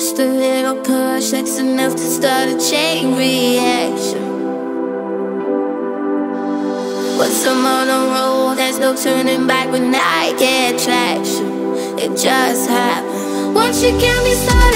Just a little push, that's enough to start a chain reaction. Once I'm on a roll, there's no turning back when I get traction. It just happens. Once you get me started,